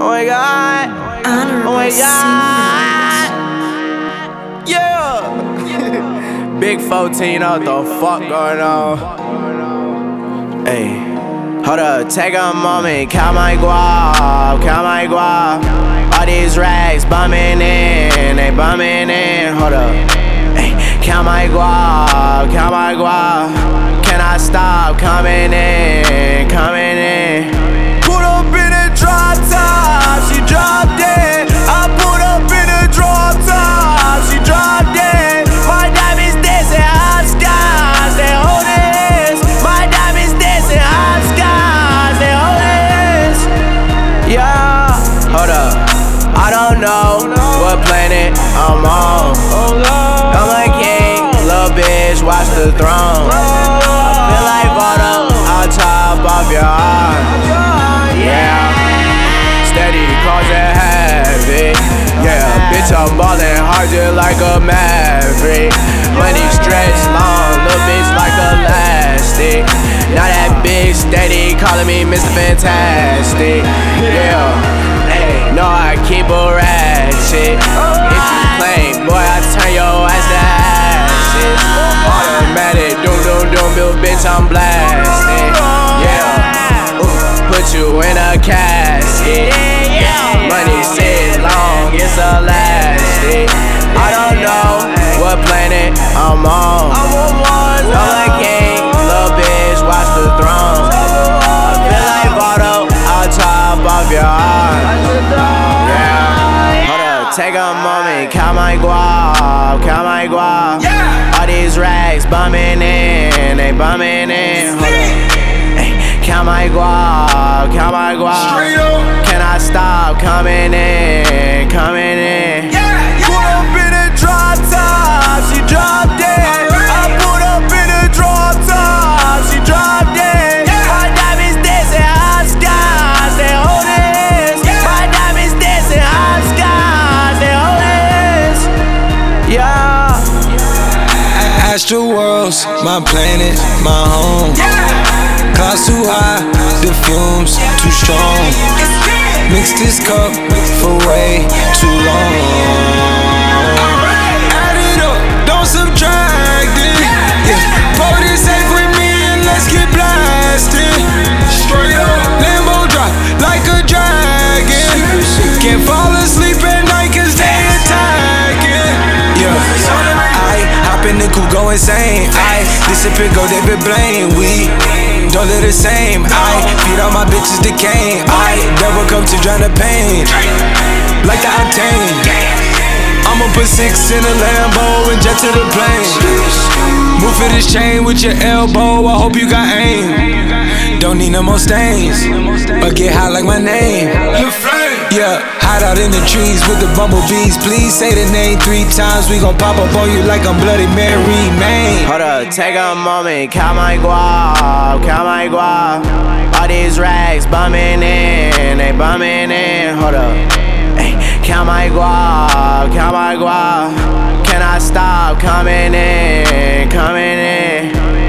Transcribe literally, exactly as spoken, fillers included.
Oh my god. Oh my god. Yeah. Big fourteen, what the fuck going on? Hey. Hold up, take a moment, count my guap, count my guap. All these racks bumming in, they bumming in. Hold up, hey, count my guap, count my guap. Can I stop coming in, coming in? Put up in a drop top, she dropped it. I put up in a drop top, she dropped it. My diamonds dancing high skies, they hold it. My diamonds dancing high skies, they hold it. Yeah, hold up. I don't know what planet I'm on. I'm a king, little bitch, watch the throne. I feel like water on top of your heart. Yeah, steady causing havoc. Yeah, bitch, I'm ballin' hard just like a maverick. Money stretch long, little bitch like elastic. Now that bitch steady calling me Mister Fantastic. Yeah, hey, no, I keep a ratchet. If you claim, boy, I turn your ass to ashes. Automatic, doom, doom, doom, bill, bitch, I'm blasting. Yeah, ooh, put you in a casket. Money sits long, it's elastic. I don't know what planet I'm on. I'm a king, little bitch, watch the throne. I feel like Votto on top of your heart. Yeah, hold up, take a moment, count my guap, count my guap. All these racks bumming in, they bumming in. Hold up, hey, count my guap, count my guap. Can I stop coming in, coming in? Put up in a drop top, she dropped it. I put up in a drop top, she dropped it. My diamonds dancing high skies, they hold it. My diamonds dancing high skies, they hold it. Yeah. Astral worlds, my planet, my home. Clouds too high, the fumes too strong. Mix this cup for way too long. Add it up, don't subtract it. Yeah, pour this safe with me and let's get blasted. Straight up, Lambo drive like a dragon. Can't fall asleep at night cause they attacking. Yeah, I hop in the coupe, go insane. I disappear, go David Blaine. We don't live the same. I feed all my bitches decaying. I never come to drown the pain like the octane. I'ma put six in a Lambo and jet to the plane. Move for this chain with your elbow, I hope you got aim. Don't need no more stains, but get high like my name. Yeah, hide out in the trees with the bumblebees. Please say the name three times, we gon' pop up on you like I'm Bloody Mary, man. Hold up, take a moment, count my guap, count my guap. All these racks bumming in, they bumming in. Hold up, hey, count my guap, count my guap. Can I stop coming in, coming in?